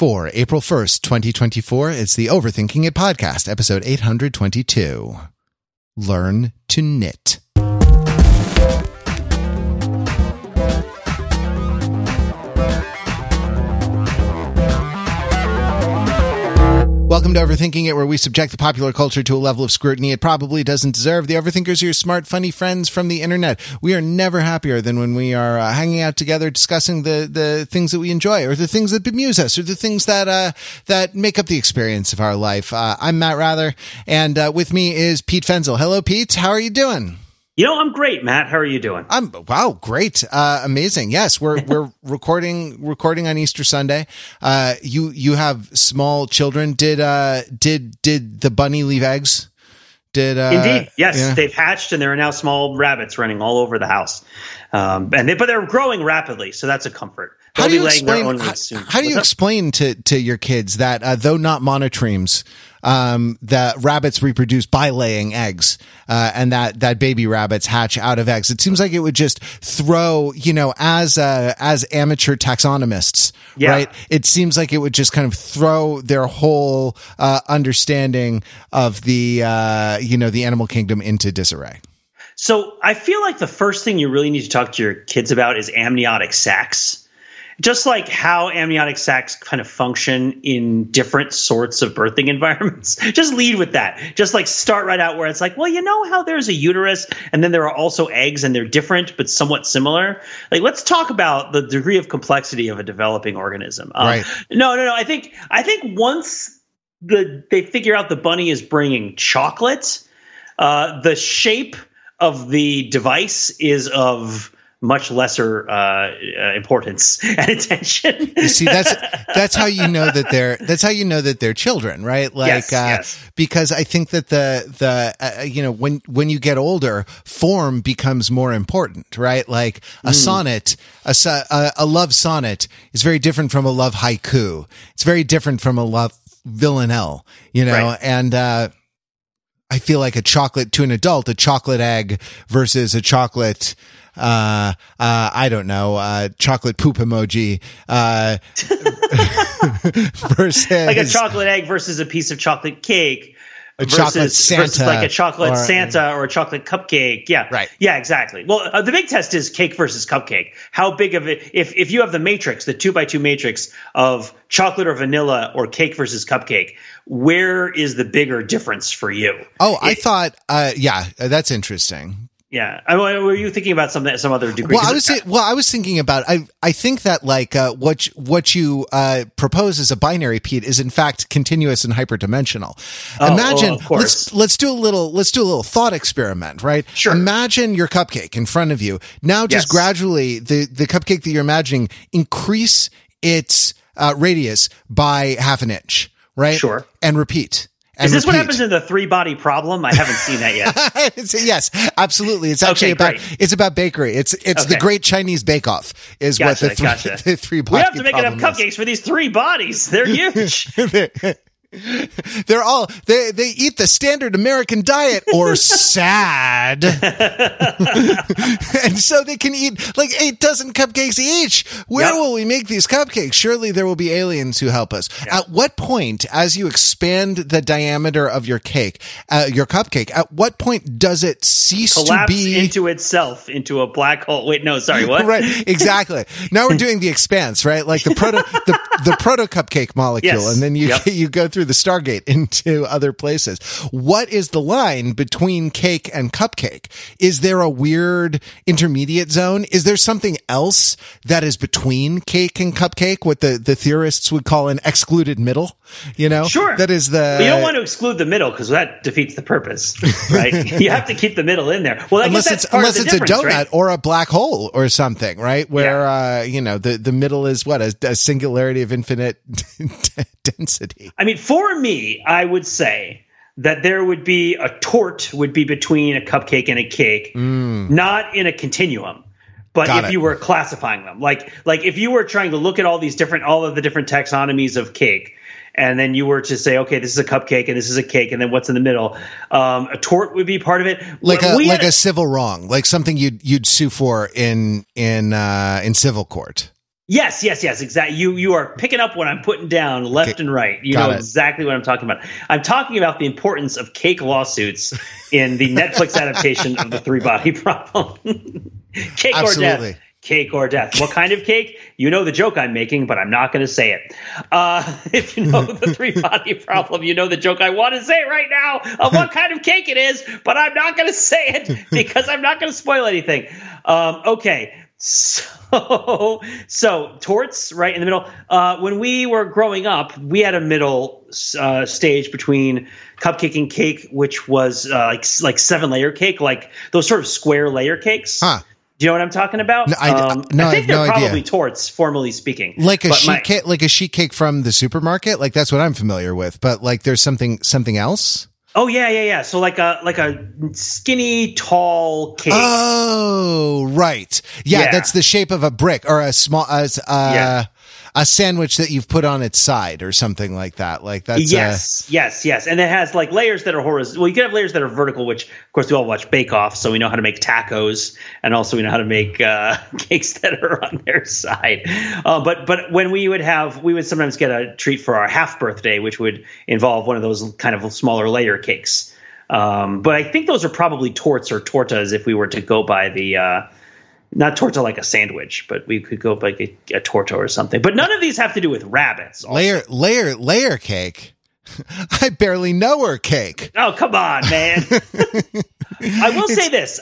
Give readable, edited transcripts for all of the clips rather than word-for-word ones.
for April 1st, 2024. It's the Overthinking It podcast, episode 822. Learn to knit. Welcome to Overthinking It, where we subject the popular culture to a level of scrutiny it probably doesn't deserve. The Overthinkers are your smart, funny friends from the internet. We are never happier than when we are hanging out together discussing the things that we enjoy, or the things that bemuse us, or the things that make up the experience of our life. I'm Matt Rather, and with me is Pete Fenzel. Hello, Pete. How are you doing? You know, I'm great, Matt. How are you doing? Wow, great. Amazing. Yes, we're recording on Easter Sunday. You have small children. Did the bunny leave eggs? Indeed. Yes, yeah. They've hatched and there are now small rabbits running all over the house. But they're growing rapidly, so that's a comfort. How do you explain to your kids that though not monotremes, that rabbits reproduce by laying eggs, and that baby rabbits hatch out of eggs? It seems like it would just throw, as amateur taxonomists, yeah. Right? It seems like it would just kind of throw their whole understanding of the animal kingdom into disarray. So I feel like the first thing you really need to talk to your kids about is amniotic sacs. Just like how amniotic sacs kind of function in different sorts of birthing environments. Just lead with that. Just like start right out where it's like, well, you know how there's a uterus and then there are also eggs and they're different but somewhat similar. Like, let's talk about the degree of complexity of a developing organism. Right. No. I think once they figure out the bunny is bringing chocolate, the shape of the device is of much lesser importance and attention. You see, that's how you know that they're children, right? Like, yes. Because I think that when you get older, form becomes more important, right? Like a sonnet, a love sonnet is very different from a love haiku. It's very different from a love villanelle, right. And I feel like a chocolate to an adult, a chocolate egg versus a chocolate, I don't know, chocolate poop emoji, versus like a chocolate egg versus a piece of chocolate cake. Chocolate Santa. Versus like a chocolate Santa or a chocolate cupcake. Yeah. Right. Yeah, exactly. Well, the big test is cake versus cupcake. How big of it, if you have the matrix, the 2x2 matrix of chocolate or vanilla or cake versus cupcake, where is the bigger difference for you? Oh, I thought, that's interesting. Yeah. Were you thinking about some other degree? I was thinking about, I think that like, what you, propose as a binary, Pete, is in fact continuous and hyperdimensional. Imagine, let's do a little thought experiment, right? Sure. Imagine your cupcake in front of you. Now just gradually the cupcake that you're imagining, increase its, radius by half an inch, right? Sure. And repeat. Is this what happens in the 3-body problem? I haven't seen that yet. Yes, absolutely. It's actually it's about bakery. It's the Great Chinese Bake Off is what the 3-body We have to make enough cupcakes for these 3 bodies. They're huge. They're all they eat the standard American diet or sad. And so they can eat like 8 dozen cupcakes each. Where will we make these cupcakes? Surely there will be aliens who help us. Yep. At what point, as you expand the diameter of your cake, your cupcake, at what point does it cease collapse to be into itself, into a black hole? Wait, no, sorry, what? Right, exactly. Now we're doing the expanse, right? Like the proto cupcake molecule, and then you go through the Stargate into other places. What is the line between cake and cupcake? Is there a weird intermediate zone? Is there something else that is between cake and cupcake, what the theorists would call an excluded middle? Sure. That is the... But you don't want to exclude the middle because that defeats the purpose, right? You have to keep the middle in there. Well, unless it's a donut, right? or a black hole or something, right? Where, the middle is what? A singularity of infinite density. I mean, for me, I would say that there would be a tort would be between a cupcake and a cake, not in a continuum. But if you were classifying them, like if you were trying to look at all of the different taxonomies of cake, and then you were to say, okay, this is a cupcake and this is a cake, and then what's in the middle? A tort would be part of it. Like a civil wrong, like something you'd sue for in civil court. Yes, exactly. You are picking up what I'm putting down left and right. You know exactly what I'm talking about. I'm talking about the importance of cake lawsuits in the Netflix adaptation of the Three-Body Problem. Cake Absolutely. or death. Cake or death. What kind of cake? You know the joke I'm making, but I'm not going to say it. If you know the Three-Body Problem, you know the joke I want to say right now of what kind of cake it is, but I'm not going to say it because I'm not going to spoil anything. Okay. So torts right in the middle. When we were growing up, we had a middle stage between cupcake and cake, which was like 7-layer cake, like those sort of square layer cakes. Huh. Do you know what I'm talking about? No, I think they're probably idea. Torts, formally speaking. Like a sheet cake from the supermarket. Like that's what I'm familiar with. But like, there's something else. Oh yeah. So like a skinny, tall cake. Oh, right. Yeah, that's the shape of a brick or a small a sandwich that you've put on its side or something like that. Like that's yes. And it has like layers that are horizontal. Well, you can have layers that are vertical, which of course we all watch Bake Off, so we know how to make tacos, and also we know how to make cakes that are on their side. But when we would sometimes get a treat for our half birthday, which would involve one of those kind of smaller layer cakes. But I think those are probably torts or tortas if we were to go by the not torta like a sandwich, but we could go like a torta or something. But none of these have to do with rabbits. Also. Layer cake. I barely know her cake. Oh, come on, man. I will say this.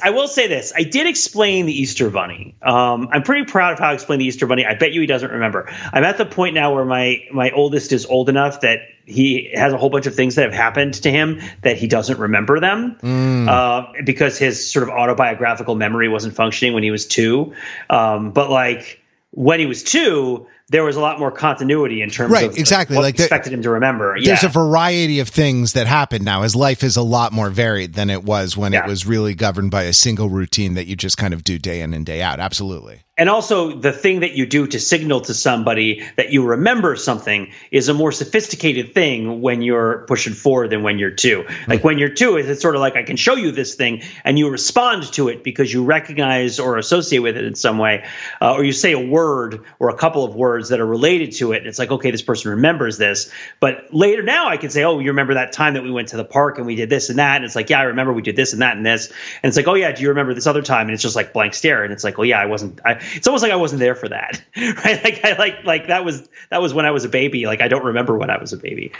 I did explain the Easter Bunny. I'm pretty proud of how I explained the Easter Bunny. I bet you he doesn't remember. I'm at the point now where my oldest is old enough that he has a whole bunch of things that have happened to him that he doesn't remember them because his sort of autobiographical memory wasn't functioning when he was 2. But like when he was 2, there was a lot more continuity in terms of exactly. what like expected him to remember. There's a variety of things that happen now. His life is a lot more varied than it was when it was really governed by a single routine that you just kind of do day in and day out. Absolutely. And also the thing that you do to signal to somebody that you remember something is a more sophisticated thing when you're pushing 4 than when you're 2. Like when you're 2, it's sort of like I can show you this thing and you respond to it because you recognize or associate with it in some way. Or you say a word or a couple of words that are related to it. And it's like, okay, this person remembers this. But later now I can say, oh, you remember that time that we went to the park and we did this and that. And it's like, yeah, I remember we did this and that and this. And it's like, oh yeah, do you remember this other time? And it's just like blank stare. And it's like, oh yeah, it's almost like I wasn't there for that, right? Like that was when I was a baby. Like I don't remember when I was a baby,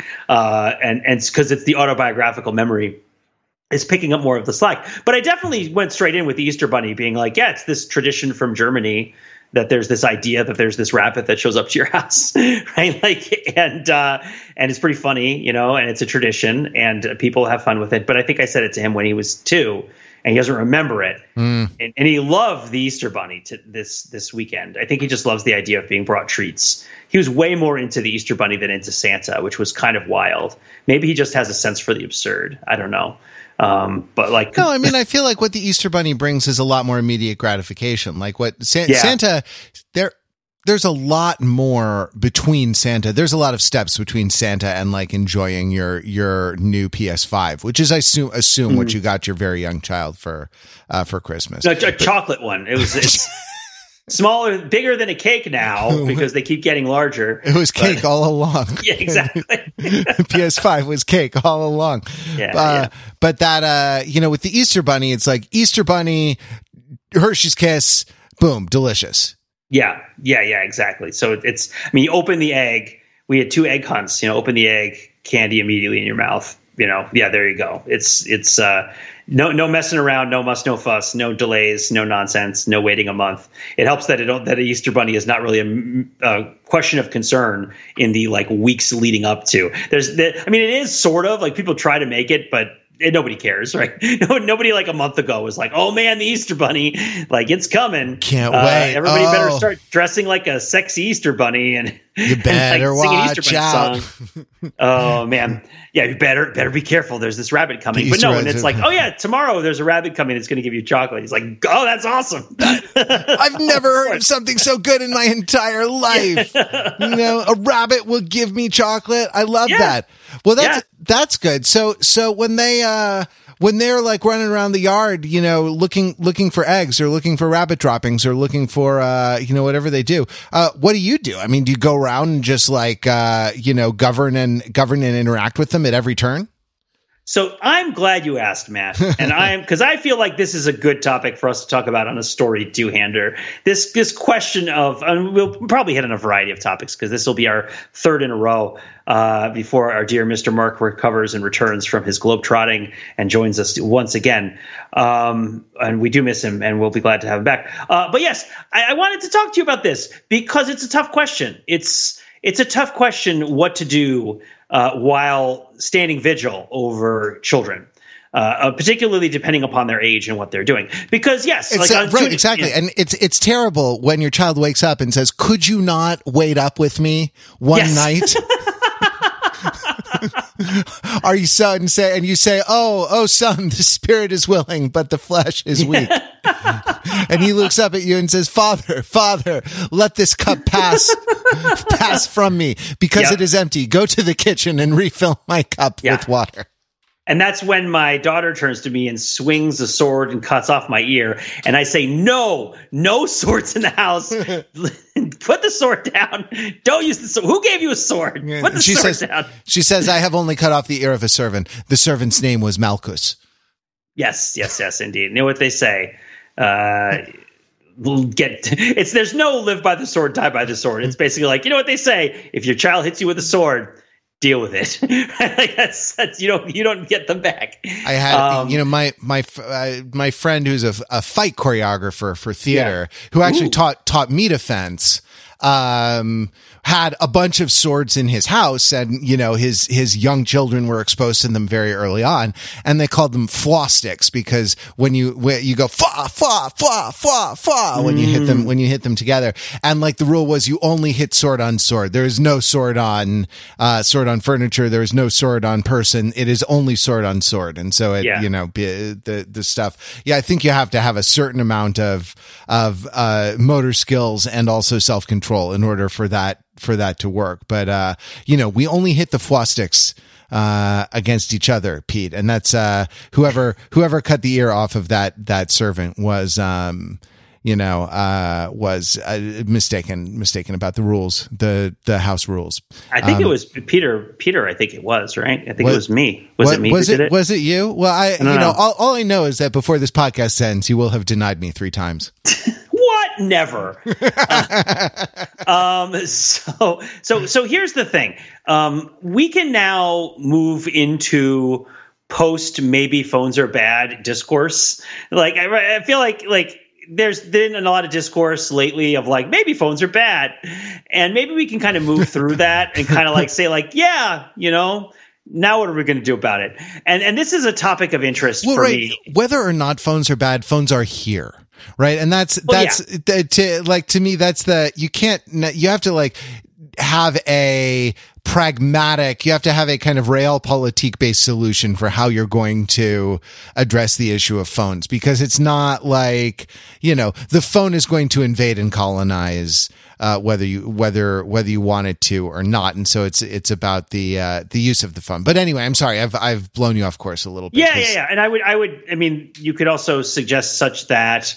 and because it's the autobiographical memory is picking up more of the slack. But I definitely went straight in with the Easter Bunny, being like, yeah, it's this tradition from Germany that there's this idea that there's this rabbit that shows up to your house, right? Like, and it's pretty funny, you know, and it's a tradition, and people have fun with it. But I think I said it to him when he was 2. And he doesn't remember it. And he loved the Easter Bunny this weekend. I think he just loves the idea of being brought treats. He was way more into the Easter Bunny than into Santa, which was kind of wild. Maybe he just has a sense for the absurd. I don't know. But like, no, I mean, I feel like what the Easter Bunny brings is a lot more immediate gratification. Like what Santa, there's a lot more between Santa. There's a lot of steps between Santa and like enjoying your new PS5, which is I assume what you got your very young child for Christmas. No, a chocolate one. It's smaller, bigger than a cake now because they keep getting larger. It was cake all along. Yeah, exactly. PS5 was cake all along. But that with the Easter Bunny, it's like Easter Bunny, Hershey's Kiss, boom, delicious. Yeah, exactly. So it's, I mean, you open the egg. We had 2 egg hunts, open the egg, candy immediately in your mouth, yeah, there you go. It's no messing around, no muss, no fuss, no delays, no nonsense, no waiting a month. It helps that that an Easter Bunny is not really a question of concern in the like weeks leading up to. It is sort of like people try to make it, but nobody cares, right? Nobody like a month ago was like, oh man, the Easter Bunny, like it's coming. Can't wait. Everybody better start dressing like a sexy Easter Bunny and you better like, watch out. Song. Oh man. Yeah, you better be careful. There's this rabbit coming. But no, and it's like, oh yeah, tomorrow there's a rabbit coming. It's going to give you chocolate. He's like, oh, that's awesome. I've never heard of something so good in my entire life. A rabbit will give me chocolate. I love that. Well, That's good. So when they're like running around the yard, you know, looking for eggs or looking for rabbit droppings or looking for, you know, whatever they do, what do you do? I mean, do you go around and just like, you know, govern and interact with them at every turn? So I'm glad you asked, Matt, and because I feel like this is a good topic for us to talk about on a story two-hander. This question of, and we'll probably hit on a variety of topics because this will be our third in a row before our dear Mr. Mark recovers and returns from his globetrotting and joins us once again. And we do miss him, and we'll be glad to have him back. But yes, I wanted to talk to you about this because it's a tough question. It's a tough question what to do while standing vigil over children, particularly depending upon their age and what they're doing. Because yes, it's, right, exactly, and it's terrible when your child wakes up and says, "Could you not wait up with me one night?" Are you son? And you say, "Oh, son, the spirit is willing, but the flesh is weak." And he looks up at you and says, Father, let this cup pass from me because it is empty. Go to the kitchen and refill my cup with water. And that's when my daughter turns to me and swings a sword and cuts off my ear. And I say, no swords in the house. Put the sword down. Don't use the sword. Who gave you a sword? Put the sword down. She says, I have only cut off the ear of a servant. The servant's name was Malchus. Yes, indeed. You know what they say? There's no live by the sword, die by the sword. It's basically like, you know what they say? If your child hits you with a sword, deal with it. Like that's you don't get them back. I had my friend who's a fight choreographer for theater who actually taught me defense. Had a bunch of swords in his house, and you know his young children were exposed to them very early on, and they called them fwa sticks because when you go fa when you hit them together, and like the rule was you only hit sword on sword. There is no sword on furniture. There is no sword on person. It is only sword on sword, and so the stuff. Yeah, I think you have to have a certain amount of motor skills and also self control in order for that to work. But we only hit the fwa sticks against each other, Pete, and that's whoever cut the ear off of that servant was mistaken about the rules, the house rules. I think it was Peter. I think it was right. I think it was me. Was it me? Was it you? Well, I all I know is that before this podcast ends, you will have denied me 3 times. What? Never. So here's the thing. We can now move into post maybe phones are bad discourse. Like I feel like there's been a lot of discourse lately of like maybe phones are bad, and maybe we can kind of move through that and kind of like say like, yeah, now what are we going to do about it? And this is a topic of interest for me. Whether or not phones are bad, phones are here. Right. And to me, that's you have to like have a pragmatic, you have to have a kind of realpolitik based solution for how you're going to address the issue of phones, because it's not like, the phone is going to invade and colonize, whether you want it to or not. And so it's about the use of the phone. But anyway, I'm sorry, I've blown you off course a little bit. Yeah. And I mean, you could also suggest such that,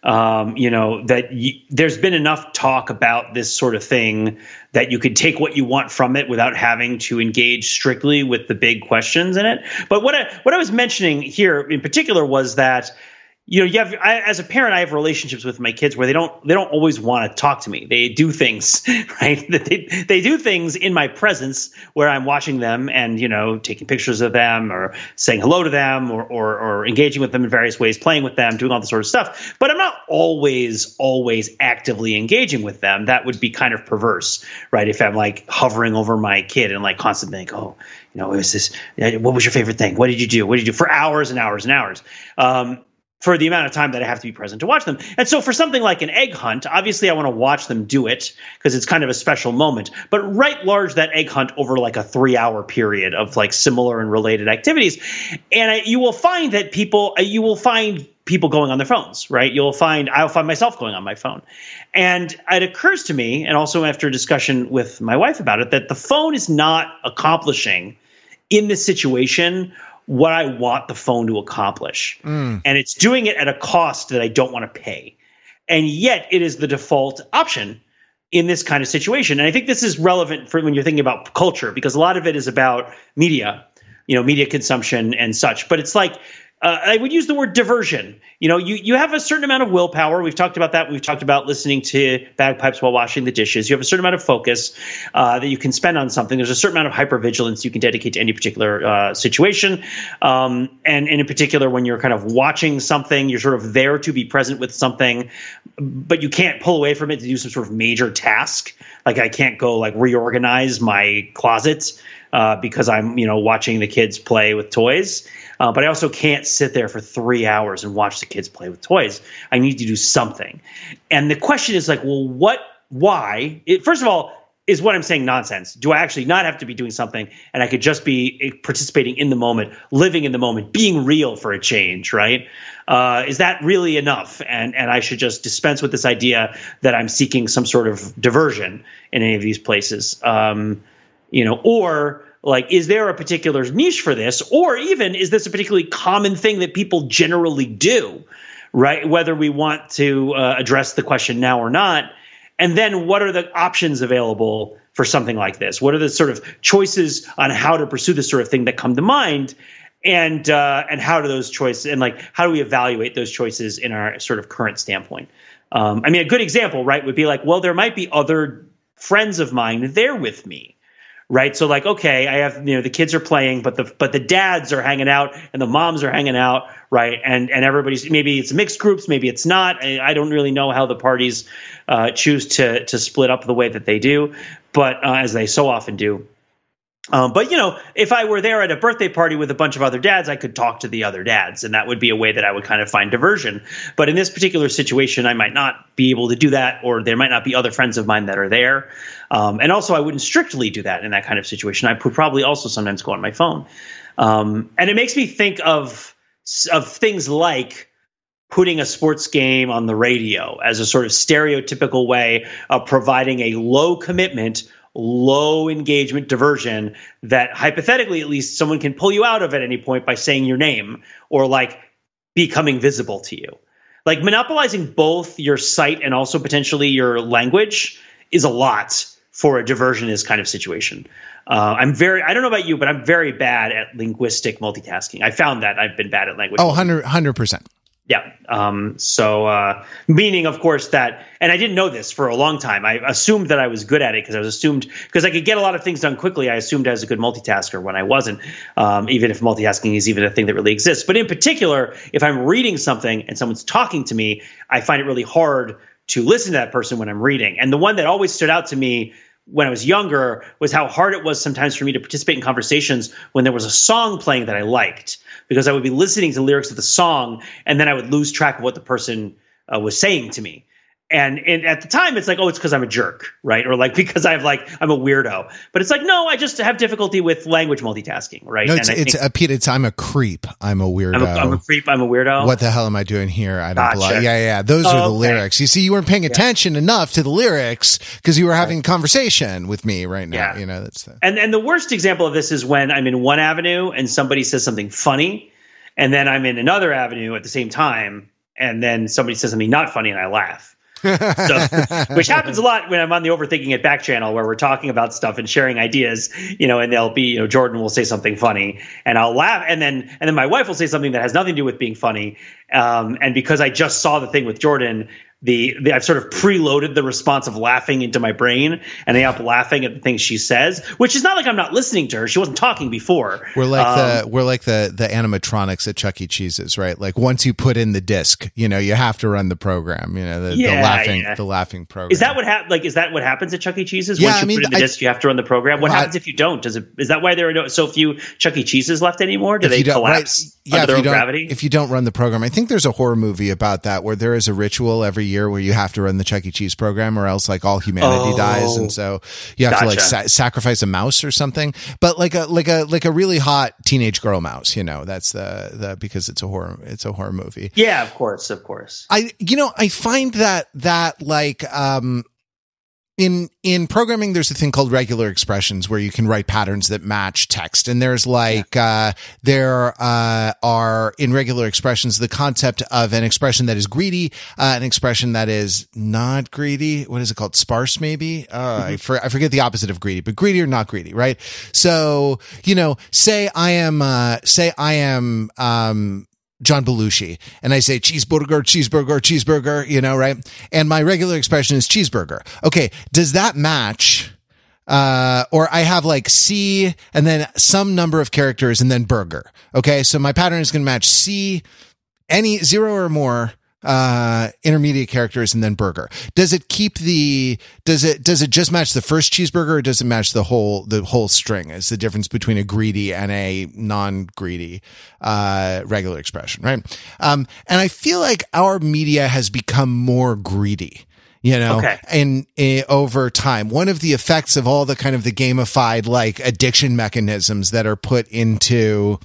there's been enough talk about this sort of thing that you could take what you want from it without having to engage strictly with the big questions in it. But what I was mentioning here in particular was that, as a parent, I have relationships with my kids where they don't always want to talk to me. They do things, right? They do things in my presence where I'm watching them and, taking pictures of them or saying hello to them or engaging with them in various ways, playing with them, doing all this sort of stuff. But I'm not always actively engaging with them. That would be kind of perverse, right? If I'm like hovering over my kid and like constantly think, oh, what was your favorite thing? What did you do? What did you do for hours and hours and hours? For the amount of time that I have to be present to watch them. And so for something like an egg hunt, obviously I want to watch them do it because it's kind of a special moment. But right large, that egg hunt over like a 3-hour period of like similar and related activities. And you will find that people going on their phones, right? I'll find myself going on my phone. And it occurs to me, and also after a discussion with my wife about it, that the phone is not accomplishing in this situation what I want the phone to accomplish. And it's doing it at a cost that I don't want to pay. And yet it is the default option in this kind of situation. And I think this is relevant for when you're thinking about culture, because a lot of it is about media, media consumption and such. But it's like, I would use the word diversion. You have a certain amount of willpower. We've talked about that. We've talked about listening to bagpipes while washing the dishes. You have a certain amount of focus that you can spend on something. There's a certain amount of hypervigilance you can dedicate to any particular situation. And in particular, when you're kind of watching something, you're sort of there to be present with something, but you can't pull away from it to do some sort of major task. Like I can't go like reorganize my closet because I'm, watching the kids play with toys. But I also can't sit there for 3 hours and watch the kids play with toys. I need to do something. And the question is like, well, why? First of all, is what I'm saying nonsense? Do I actually not have to be doing something and I could just be participating in the moment, living in the moment, being real for a change, right? Is that really enough? And I should just dispense with this idea that I'm seeking some sort of diversion in any of these places, or like, is there a particular niche for this? Or even, is this a particularly common thing that people generally do, right? Whether we want to address the question now or not. And then what are the options available for something like this? What are the sort of choices on how to pursue this sort of thing that come to mind? And how do those choices, and like, how do we evaluate those choices in our sort of current standpoint? A good example, right, would be like, well, there might be other friends of mine there with me. Right. So like, okay, I have, the kids are playing, but the dads are hanging out and the moms are hanging out. Right. And everybody's, maybe it's mixed groups, maybe it's not. I don't really know how the parties choose to split up the way that they do, but as they so often do. But if I were there at a birthday party with a bunch of other dads, I could talk to the other dads, and that would be a way that I would kind of find diversion. But in this particular situation, I might not be able to do that, or there might not be other friends of mine that are there. And also, I wouldn't strictly do that in that kind of situation. I would probably also sometimes go on my phone. And it makes me think of things like putting a sports game on the radio as a sort of stereotypical way of providing a low commitment, low engagement diversion that hypothetically, at least, someone can pull you out of at any point by saying your name or like becoming visible to you. Like monopolizing both your sight and also potentially your language is a lot for a diversionist kind of situation. I don't know about you, but I'm very bad at linguistic multitasking. I found that I've been bad at language. Oh, 100%. Yeah. So meaning, of course, that, and I didn't know this for a long time. I assumed that I was good at it because I could get a lot of things done quickly. I assumed I was a good multitasker when I wasn't, even if multitasking is even a thing that really exists. But in particular, if I'm reading something and someone's talking to me, I find it really hard to listen to that person when I'm reading. And the one that always stood out to me when I was younger was how hard it was sometimes for me to participate in conversations when there was a song playing that I liked, because I would be listening to the lyrics of the song and then I would lose track of what the person was saying to me. And at the time, it's like, oh, it's because I'm a jerk, right? Or like because I'm a weirdo. But it's like, no, I just have difficulty with language multitasking, right? No, Pete, I'm a creep. I'm a weirdo. I'm a creep. I'm a weirdo. What the hell am I doing here? I don't belong. Yeah. Those are the lyrics. You see, you weren't paying attention enough to the lyrics because you were having a conversation with me right now. Yeah. And the worst example of this is when I'm in one avenue and somebody says something funny, and then I'm in another avenue at the same time, and then somebody says something not funny and I laugh. Which happens a lot when I'm on the Overthinking It back channel, where we're talking about stuff and sharing ideas, and they'll be, Jordan will say something funny and I'll laugh. And then my wife will say something that has nothing to do with being funny. And because I just saw the thing with Jordan, I've sort of preloaded the response of laughing into my brain, and I end up laughing at the things she says, which is not like I'm not listening to her. She wasn't talking before. We're like the animatronics at Chuck E. Cheese's, right? Like once you put in the disc, you have to run the program. The laughing program. Is that what Is that what happens at Chuck E. Cheese's? Once you put in the disc, you have to run the program. What happens if you don't? Is that why there are so few Chuck E. Cheese's left anymore? Do they collapse under their own gravity? If you don't run the program, I think there's a horror movie about that where there is a ritual every year where you have to run the Chuck E. Cheese program, or else like all humanity dies, and so you have to like sacrifice a mouse or something. But like a really hot teenage girl mouse, that's the because it's a horror movie. Yeah, of course. I find that like in programming, there's a thing called regular expressions where you can write patterns that match text. And there's like, there are in regular expressions, the concept of an expression that is greedy, an expression that is not greedy. What is it called? Sparse, maybe? I forget the opposite of greedy, but greedy or not greedy, right? So, say I am, John Belushi, and I say cheeseburger, cheeseburger, cheeseburger, right? And my regular expression is cheeseburger. Okay. Does that match? Or I have like C and then some number of characters and then burger. Okay. So my pattern is going to match C, any 0 or more, intermediate characters and then burger. Does it does it just match the first cheeseburger, or does it match the whole string? Is the difference between a greedy and a non-greedy, regular expression, right? And I feel like our media has become more greedy. Over time, one of the effects of all the kind of the gamified like addiction mechanisms that are put into,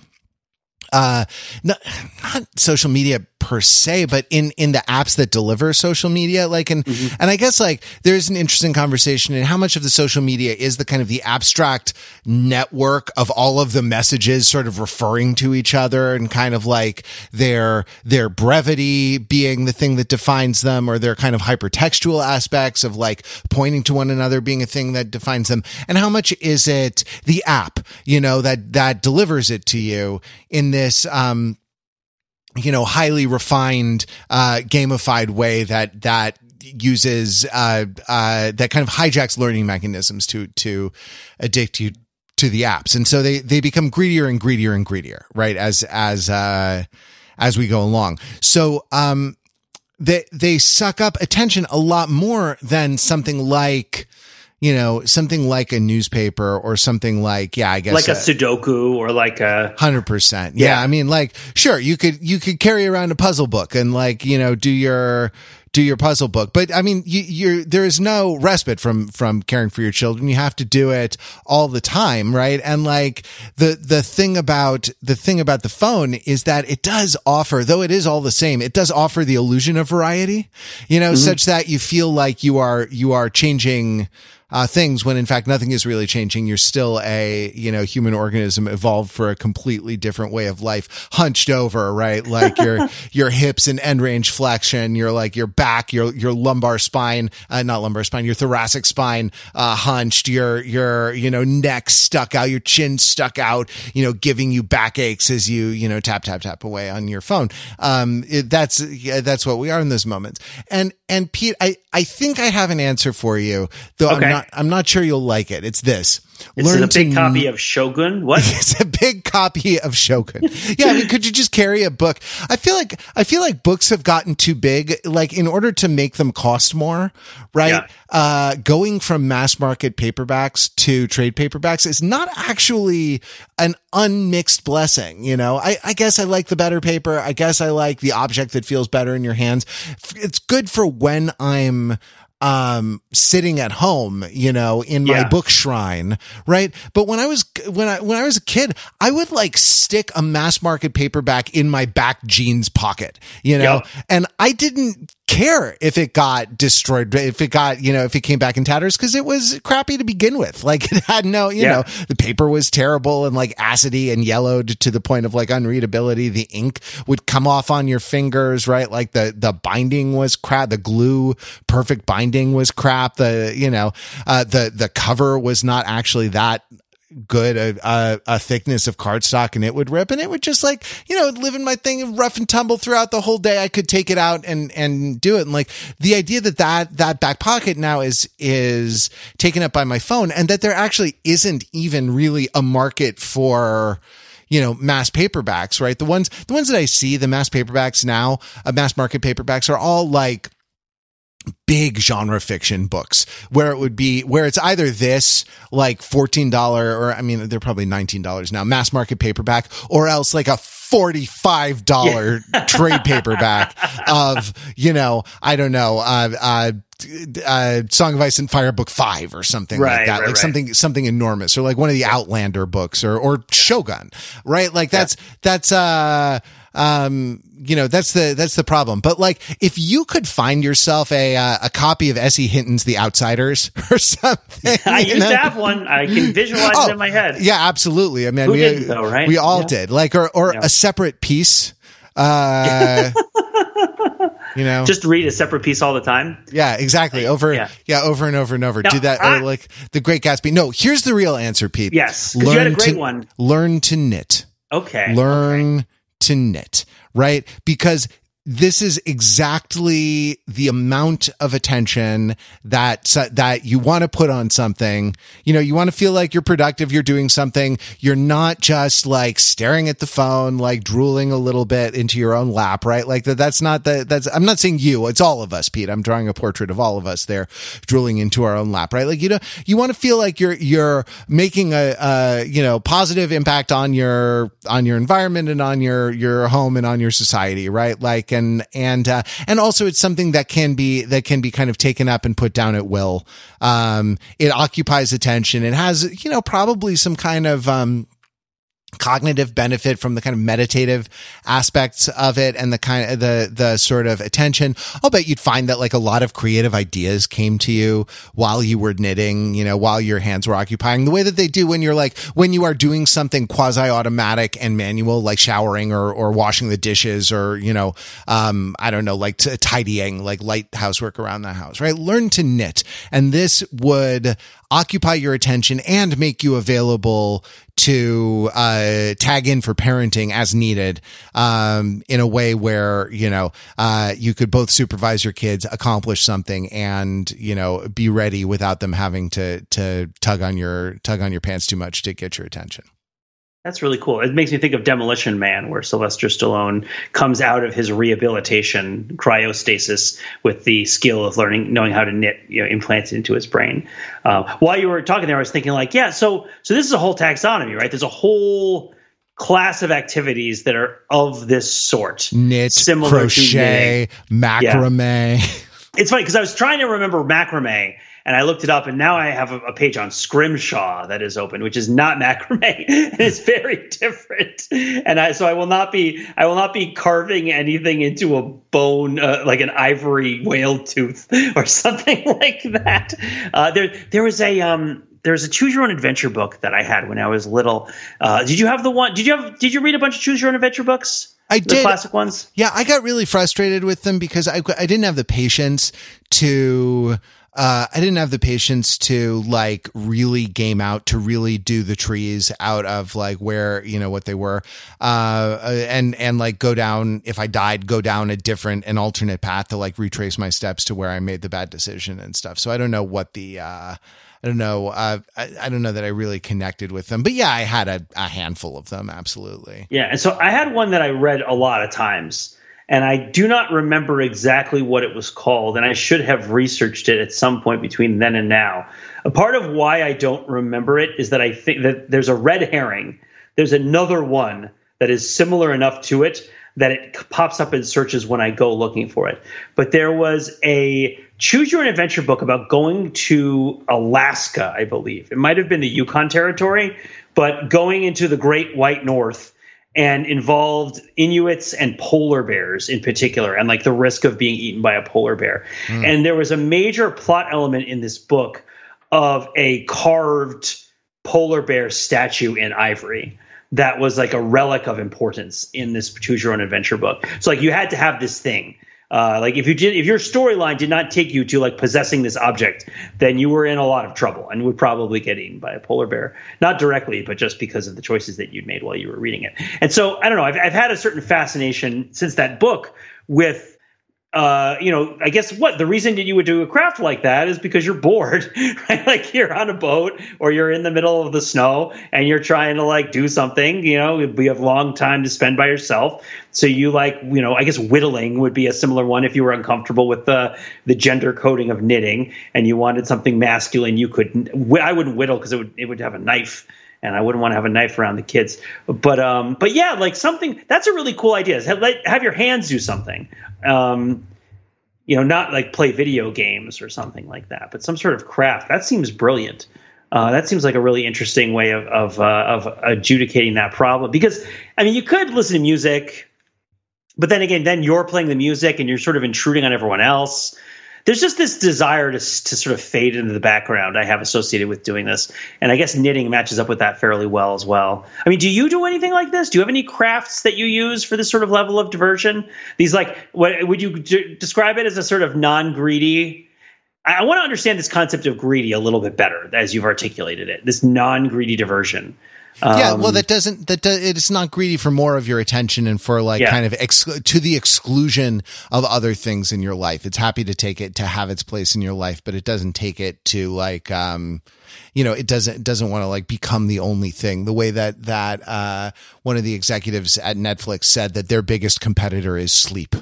not social media per se, but in the apps that deliver social media, like, and I guess like there's an interesting conversation in how much of the social media is the kind of the abstract network of all of the messages sort of referring to each other and kind of like their brevity being the thing that defines them, or their kind of hypertextual aspects of like pointing to one another being a thing that defines them. And how much is it the app, that delivers it to you in this, highly refined, gamified way that uses, that kind of hijacks learning mechanisms to addict you to the apps. And so they become greedier and greedier and greedier, right? As we go along. So, they suck up attention a lot more than something like a newspaper or something like, I guess like a Sudoku or like a 100%. Yeah. I mean, like, sure, you could carry around a puzzle book and like, do your puzzle book. But I mean, there is no respite from caring for your children. You have to do it all the time. Right. And like the thing about the phone is that it does offer, though it is all the same, it does offer the illusion of variety, such that you feel like you are changing things when in fact nothing is really changing. You're still a, human organism evolved for a completely different way of life, hunched over, right? Like your hips and end range flexion, your back, your lumbar spine, not lumbar spine, your thoracic spine, hunched, your neck stuck out, your chin stuck out, giving you backaches as you, tap away on your phone. That's what we are in those moments. And Pete, I think I have an answer for you, though. Okay. I'm not sure you'll like it. It's this. It's a big copy of Shogun. What? It's a big copy of Shogun. Yeah, I mean, could you just carry a book? I feel like books have gotten too big. Like, in order to make them cost more, right? Yeah. Going from mass market paperbacks to trade paperbacks is not actually an unmixed blessing. I guess I like the better paper. I guess I like the object that feels better in your hands. It's good for when I'm sitting at home, in my book shrine, right? But when I was a kid, I would like stick a mass market paperback in my back jeans pocket, and I didn't care if it got destroyed, if it came back in tatters, because it was crappy to begin with. Like, it had no, the paper was terrible and like acidy and yellowed to the point of like unreadability. The ink would come off on your fingers, right? Like the binding was crap. The glue, perfect binding was crap. The cover was not actually that good, a thickness of cardstock, and it would rip, and it would just like, live in my thing, rough and tumble throughout the whole day. I could take it out and do it. And like the idea that back pocket now is taken up by my phone, and that there actually isn't even really a market for, mass paperbacks, right? The ones that I see, the mass paperbacks now, mass market paperbacks, are all like big genre fiction books where it's either this like $14, or I mean, they're probably $19 now, mass market paperback, or else like a $45 trade paperback of, I don't know, Song of Ice and Fire Book 5 or something like that, like something enormous, or like one of the Outlander books, or Shogun, right? Like that's That's the problem. But like, if you could find yourself a copy of S.E. Hinton's The Outsiders or something. I used to have one. I can visualize it in my head. Yeah, absolutely. I mean, Who didn't though, right? We all did. Like, or a separate piece. Just read a separate piece all the time. Yeah, exactly. Over and over and over. Now, do that. Or like The Great Gatsby. No, here's the real answer, Pete. Yes, because you had a great one. Learn to knit. Okay. Learn to knit, right? Because this is exactly the amount of attention that you want to put on something. You want to feel like you're productive, you're doing something. You're not just like staring at the phone, like drooling a little bit into your own lap, right? Like that's I'm not saying you, it's all of us, Pete. I'm drawing a portrait of all of us there drooling into our own lap, right? Like, you want to feel like you're making a positive impact on your environment and on your home and on your society, right? Like, and also it's something that can be kind of taken up and put down at will. It occupies attention. It has, probably some kind of, cognitive benefit from the kind of meditative aspects of it and the kind of the sort of attention. I'll bet you'd find that like a lot of creative ideas came to you while you were knitting, while your hands were occupying, the way that they do when you are doing something quasi-automatic and manual, like showering or washing the dishes or, I don't know, like tidying, like light housework around the house, right? Learn to knit. And this would occupy your attention and make you available to tag in for parenting as needed, in a way where you could both supervise your kids, accomplish something, and be ready without them having to tug on your pants too much to get your attention. That's really cool. It makes me think of Demolition Man, where Sylvester Stallone comes out of his rehabilitation cryostasis with the skill of knowing how to knit, implanted into his brain. While you were talking there, I was thinking so this is a whole taxonomy, right? There's a whole class of activities that are of this sort. Knit, similar crochet, macrame. Yeah. It's funny because I was trying to remember macrame. And I looked it up, and now I have a page on Scrimshaw that is open, which is not macrame. It's very different. And so I will not be carving anything into a bone, like an ivory whale tooth or something like that. There was a choose your own adventure book that I had when I was little. Did you have the one? Did you read a bunch of choose your own adventure books? I did. The classic ones? Yeah, I got really frustrated with them because I didn't have the patience to like really game out, to really do the trees out of like where, what they were, and like go down, if I died, go down an alternate path to like retrace my steps to where I made the bad decision and stuff. So I don't know what I don't know that I really connected with them, but yeah, I had a handful of them. Absolutely. Yeah. And so I had one that I read a lot of times, and I do not remember exactly what it was called, and I should have researched it at some point between then and now. A part of why I don't remember it is that I think that there's a red herring. There's another one that is similar enough to it that it pops up in searches when I go looking for it. But there was a choose your own adventure book about going to Alaska, I believe. It might have been the Yukon Territory, but going into the Great White North, and involved Inuits and polar bears in particular, and like the risk of being eaten by a polar bear. And there was a major plot element in this book of a carved polar bear statue in ivory that was like a relic of importance in this choose your own adventure book. So like you had to have this thing. Like if your storyline did not take you to like possessing this object, then you were in a lot of trouble and would probably get eaten by a polar bear. Not directly, but just because of the choices that you'd made while you were reading it. And so I don't know. I've had a certain fascination since that book with. I guess the reason that you would do a craft like that is because you're bored, right? Like you're on a boat or you're in the middle of the snow and you're trying to like do something, we have long time to spend by yourself. So you I guess whittling would be a similar one if you were uncomfortable with the gender coding of knitting and you wanted something masculine. I wouldn't whittle because it would have a knife. And I wouldn't want to have a knife around the kids. But yeah, like something that's a really cool idea. Is have your hands do something. Not like play video games or something like that, but some sort of craft. That seems brilliant. That seems like a really interesting way of adjudicating that problem. Because I mean, you could listen to music, but then again, then you're playing the music and you're sort of intruding on everyone else. There's just this desire to sort of fade into the background I have associated with doing this. And I guess knitting matches up with that fairly well as well. I mean, do you do anything like this? Do you have any crafts that you use for this sort of level of diversion? These, like, what would you describe it as, a sort of non-greedy? I want to understand this concept of greedy a little bit better as you've articulated it, this non-greedy diversion. Well, it's not greedy for more of your attention and for kind of to the exclusion of other things in your life. It's happy to take it, to have its place in your life, but it doesn't take it to it doesn't want to become the only thing. The way that one of the executives at Netflix said that their biggest competitor is sleep.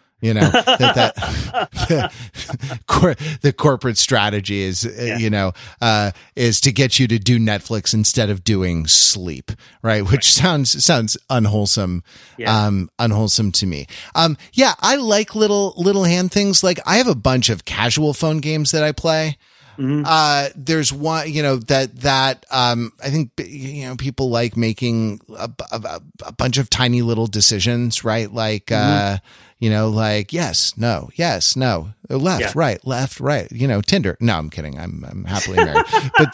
The corporate strategy is, is to get you to do Netflix instead of doing sleep, right? Which sounds unwholesome, unwholesome to me. I like little hand things. Like, I have a bunch of casual phone games that I play. Mm-hmm. There's one, I think, people like making a bunch of tiny little decisions, right? Like, yes, no, left, right, Tinder. No, I'm kidding. I'm happily married. But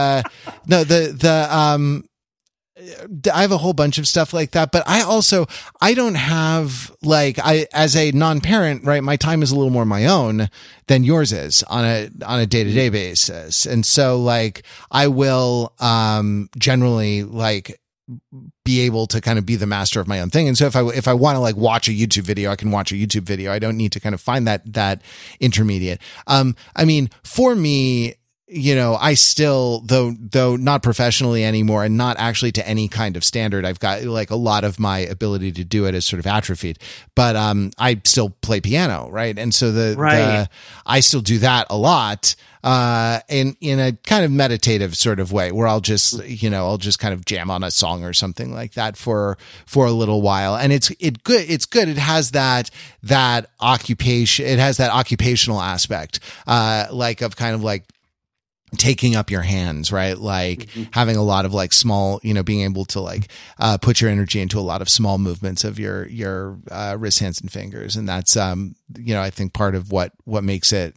I have a whole bunch of stuff like that, but I don't have, as a non-parent, right, my time is a little more my own than yours is on a day-to-day basis. And so I will, generally be able to kind of be the master of my own thing. And so if I want to watch a YouTube video, I can watch a YouTube video. I don't need to kind of find that intermediate. I mean, for me, I still, though not professionally anymore and not actually to any kind of standard, I've got a lot of my ability to do it is sort of atrophied, but I still play piano, right? And so I still do that a lot, in a kind of meditative sort of way, where I'll just kind of jam on a song or something like that for a little while. And it's good. It has that occupation. It has that occupational aspect, of kind of taking up your hands, right? Having a lot of small, being able to put your energy into a lot of small movements of your wrists, hands, and fingers. And that's, I think part of what makes it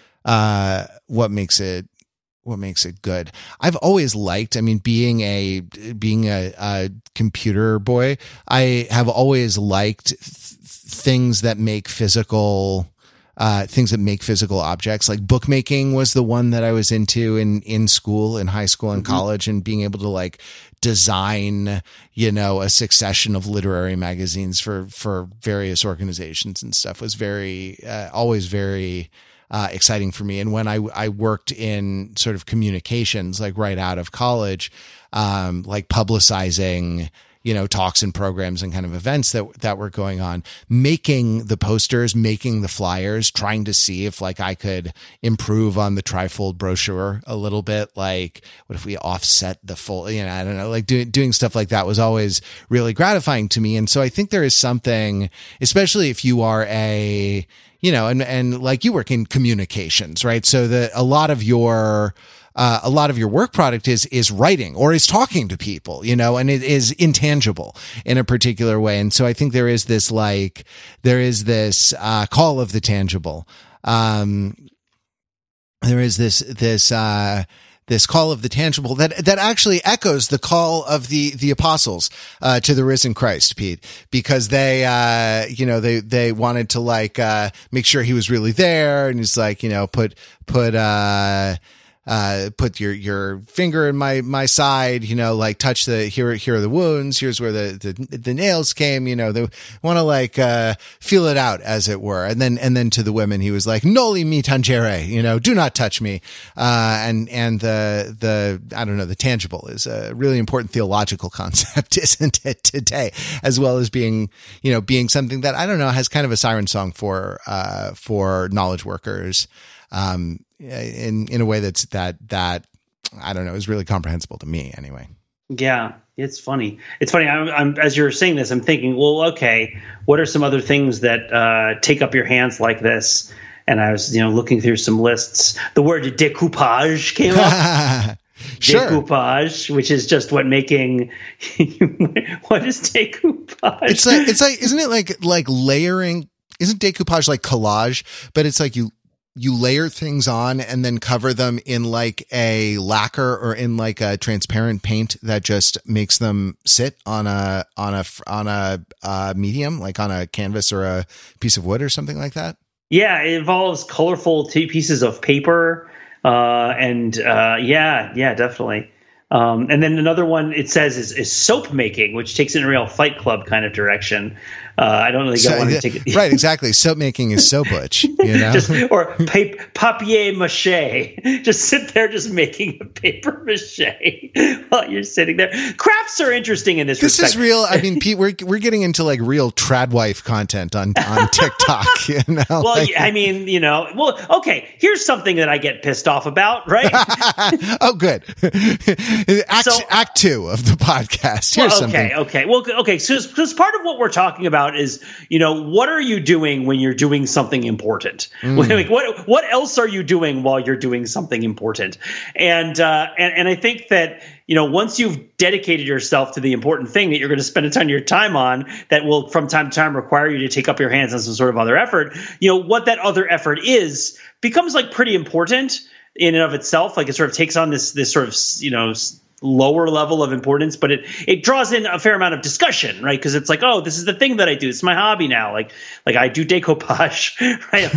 good. I've always liked, being a computer boy, I have always liked things that make physical objects. Like bookmaking was the one that I was into in school, in high school and college, and being able to design, a succession of literary magazines for various organizations and stuff was always very exciting for me. And when I worked in sort of communications, right out of college, publicizing, talks and programs and kind of events that were going on, making the posters, making the flyers, trying to see if I could improve on the trifold brochure a little bit. What if we offset the full, I don't know, doing stuff like that was always really gratifying to me. And so I think there is something, especially if you are and you work in communications, right? So a lot of your work product is writing or is talking to people, and it is intangible in a particular way. And so I think there is this call of the tangible. There is this call of the tangible that actually echoes the call of the apostles to the risen Christ, Pete, because they wanted to make sure he was really there, and he's put your finger in my side, touch here are the wounds. Here's where the nails came, they want to feel it out, as it were. And then to the women, he was noli me tangere, do not touch me. And the I don't know, the tangible is a really important theological concept, isn't it, today, as well as being something that, I don't know, has kind of a siren song for knowledge workers. In a way that I don't know, is really comprehensible to me anyway. Yeah, it's funny. I'm as you're saying this, I'm thinking, well, okay, what are some other things that take up your hands like this? And I was, looking through some lists. The word decoupage came up. Sure. Decoupage, which is just what making. What is decoupage? It's like, isn't it like layering? Isn't decoupage like collage? But it's like you layer things on and then cover them in like a lacquer or in like a transparent paint that just makes them sit on a medium, like on a canvas or a piece of wood or something like that. Yeah, it involves colorful pieces of paper. Yeah, definitely. And then another one it says is soap making, which takes it in a real Fight Club kind of direction. I don't really want to take it. Right, exactly. Soap making is so butch, you know? Or papier mâché. Just sit there just making a paper mache while you're sitting there. Crafts are interesting in this respect. This is real. I mean, Pete, we're getting into like real tradwife content on TikTok, you know? Well, I mean, okay, here's something that I get pissed off about, right? Oh, good. Act 2 of the podcast. Here's something. Okay. Well, okay. So part of what we're talking about is, what are you doing when you're doing something important? Like, what else are you doing while you're doing something important? And I think that, once you've dedicated yourself to the important thing that you're going to spend a ton of your time on, that will from time to time require you to take up your hands on some sort of other effort, what that other effort is becomes like pretty important in and of itself. Like it sort of takes on this sort of, lower level of importance, but it draws in a fair amount of discussion, right? Because it's like, oh, this is the thing that I do. It's my hobby now. Like I do decoupage, right?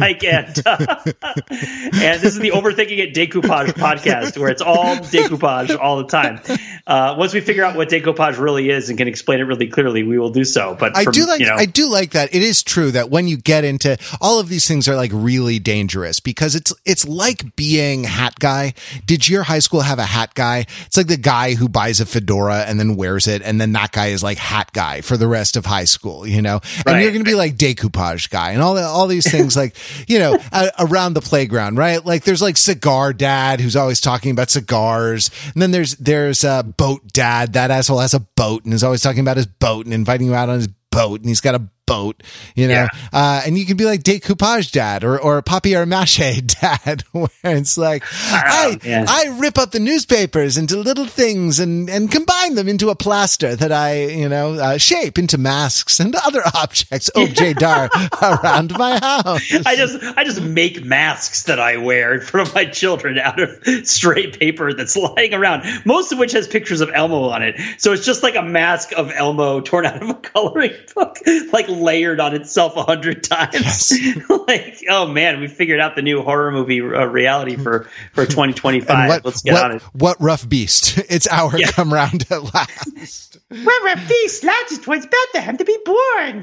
And this is the Overthinking It Decoupage podcast, where it's all decoupage all the time. Once we figure out what decoupage really is and can explain it really clearly, we will do so. But I do like that. It is true that when you get into all of these things are like really dangerous because it's like being hat guy. Did your high school have a hat guy? It's like the guy who buys a fedora and then wears it, and then that guy is like hat guy for the rest of high school, and you're going to be like decoupage guy and all these things like, around the playground, right? Like there's like cigar dad who's always talking about cigars, and then there's boat dad. That asshole has a boat and is always talking about his boat and inviting you out on his boat, and he's got a boat, and you can be like decoupage dad or papier mâché dad, where it's like I rip up the newspapers into little things and combine them into a plaster that I shape into masks and other objects objet d'art around my house. I just make masks that I wear in front of my children out of straight paper that's lying around, most of which has pictures of Elmo on it. So it's just like a mask of Elmo torn out of a coloring book, like layered on itself 100 times. Yes. Like, oh man, we figured out the new horror movie reality for 2025. Let's get on it. What rough beast? It's our come round at last. What rough beast lodged towards Bethlehem to be born?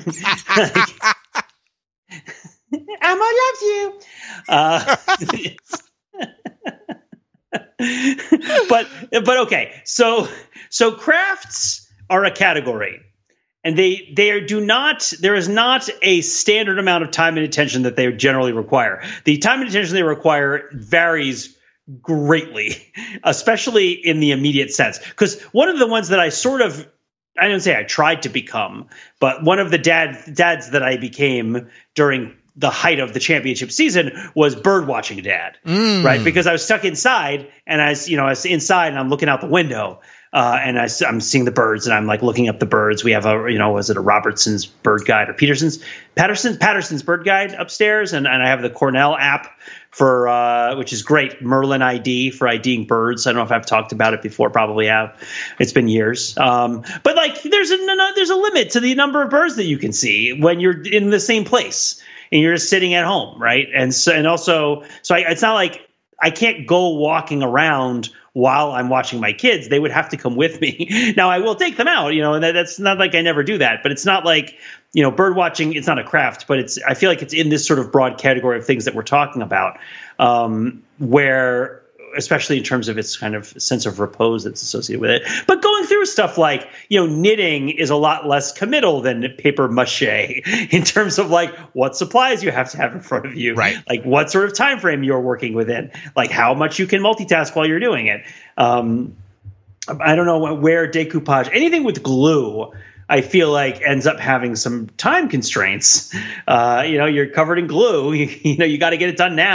Elmo loves you. But okay, so crafts are a category. And there is not a standard amount of time and attention that they generally require. The time and attention they require varies greatly, especially in the immediate sense. Because one of the ones that I don't say I tried to become, but one of the dads that I became during the height of the championship season was bird watching dad, right? Because I was stuck inside, and I was inside and I'm looking out the window. And I'm seeing the birds, and I'm like looking up the birds. We have was it a Robertson's bird guide or Patterson's bird guide upstairs, and I have the Cornell app for which is great, Merlin ID for IDing birds. I don't know if I've talked about it before, probably have. It's been years, but like there's a limit to the number of birds that you can see when you're in the same place and you're just sitting at home, right? It's not like I can't go walking around while I'm watching my kids. They would have to come with me. Now I will take them out, and that's not like I never do that, but it's not like, bird watching, it's not a craft, but I feel like it's in this sort of broad category of things that we're talking about, where, especially in terms of its kind of sense of repose that's associated with it. But going through stuff like, knitting is a lot less committal than paper mache in terms of like what supplies you have to have in front of you, right? Like what sort of time frame you're working within, like how much you can multitask while you're doing it. I don't know where decoupage, anything with glue, I feel like ends up having some time constraints. You're covered in glue. You got to get it done now.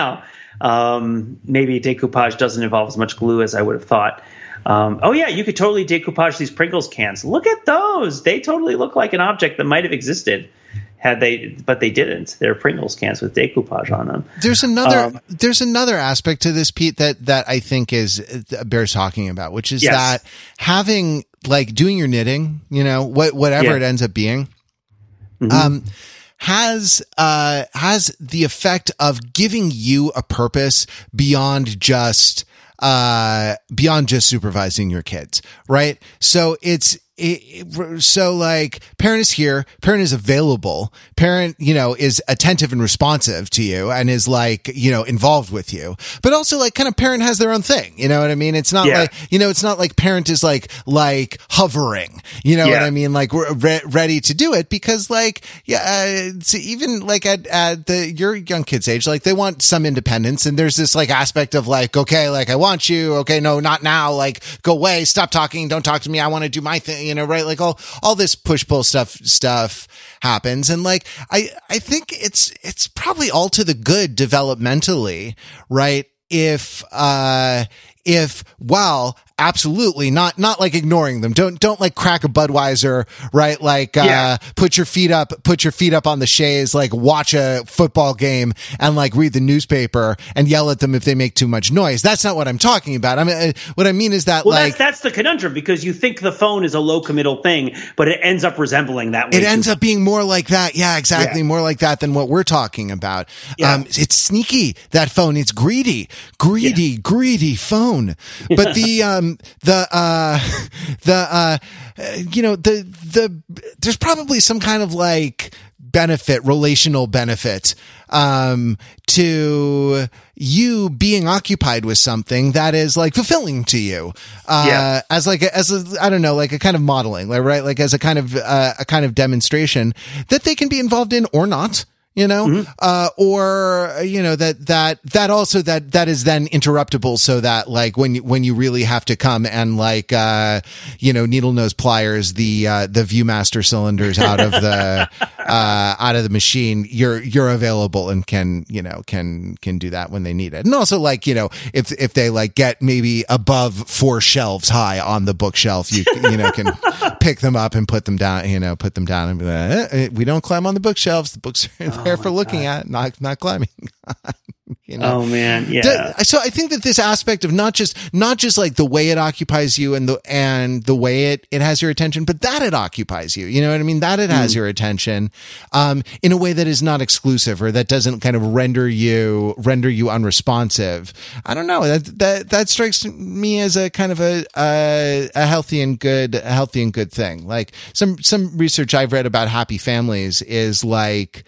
Maybe decoupage doesn't involve as much glue as I would have thought. Oh yeah, you could totally decoupage these Pringles cans. Look at those. They totally look like an object that might have existed but they didn't. They're Pringles cans with decoupage on them. There's another aspect to this, Pete, that I think bears talking about, which is that having, like, doing your knitting, whatever it ends up being, has the effect of giving you a purpose beyond just supervising your kids, right? So so like, parent is here, parent is available, parent, is attentive and responsive to you and is, like, involved with you, but also, like, kind of parent has their own thing. You know what I mean? It's not like, it's not like parent is like hovering, what I mean? Like, we're ready to do it because, like, it's even like at your young kids' age, like, they want some independence. And there's this, like, aspect of, like, okay, like, I want you. Okay. No, not now. Like, go away. Stop talking. Don't talk to me. I want to do my thing. Right? Like, all this push-pull stuff happens. And, like, I think it's probably all to the good developmentally, right? If while absolutely not like ignoring them, don't like crack a Budweiser, right? Like, put your feet up on the chaise, like, watch a football game and, like, read the newspaper and yell at them if they make too much noise. That's not what I'm talking about. I mean, what I mean is that, like, that's the conundrum, because you think the phone is a low committal thing, but it ends up resembling that way. It ends up being more like that. Yeah, exactly. Yeah. More like that than what we're talking about. Yeah. It's sneaky, that phone. It's greedy phone. But there's probably some kind of, like, relational benefit, to you being occupied with something that is, like, fulfilling to you, as I don't know, like a kind of modeling, right? Like, as a kind of demonstration that they can be involved in or not. Or, that also that is then interruptible, so that, like, when you really have to come and, like, needle nose pliers the Viewmaster cylinders out of the machine, you're available and can do that when they need it. And also, like, if they, like, get maybe above 4 shelves high on the bookshelf, you can pick them up and put them down and be like, we don't climb on the bookshelves. The books are there for looking at, not climbing. Oh man, yeah. So I think that this aspect of not just like the way it occupies you and the way it has your attention, but that it occupies you. You know what I mean? That it has your attention, in a way that is not exclusive, or that doesn't kind of render you unresponsive. I don't know. That strikes me as a kind of a healthy and good thing. Like, some research I've read about happy families is, like,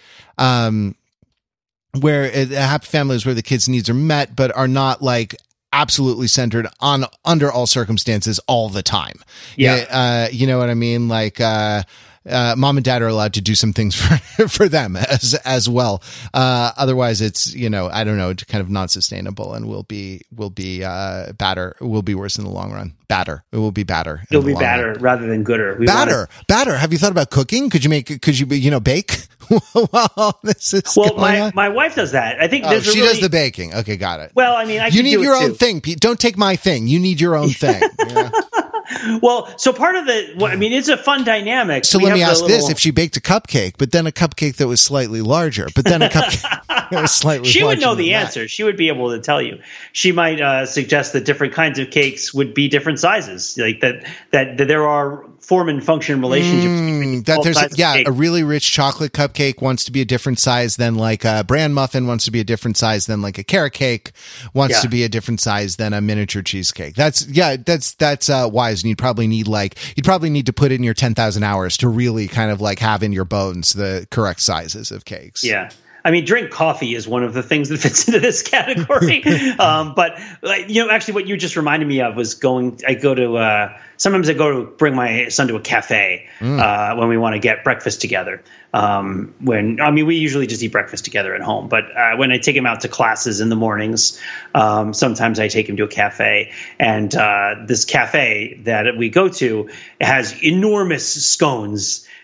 where a happy family is where the kids' needs are met, but are not, like, absolutely centered on under all circumstances all the time. Yeah. You know what I mean? Like, mom and dad are allowed to do some things for them as well. Otherwise it's, I don't know, kind of not sustainable, and will be badder. It will be worse in the long run. Badder. It will be badder. It'll be badder rather than gooder. Badder. Have you thought about cooking? Could you bake? Well, my wife does that. I think she does the baking. Okay, got it. Well, I mean, you need your own thing, Pete. Don't take my thing. You need your own thing. Well, so part of it's a fun dynamic. So let me ask this: if she baked a cupcake, but then a cupcake that was slightly larger, but then a cupcake that was slightly she larger, would know the answer. She would be able to tell you. She might suggest that different kinds of cakes would be different sizes, like that there are form and function relationships. A really rich chocolate cupcake wants to be a different size than, like, a bran muffin wants to be a different size than, like, a carrot cake wants to be a different size than a miniature cheesecake. That's wise. And you'd probably need to put in your 10,000 hours to really kind of, like, have in your bones the correct sizes of cakes. Yeah. I mean, drink coffee is one of the things that fits into this category. But, like, actually what you just reminded me of was sometimes I go to bring my son to a cafe when we want to get breakfast together. We usually just eat breakfast together at home. But when I take him out to classes in the mornings, sometimes I take him to a cafe. And this cafe that we go to has enormous scones,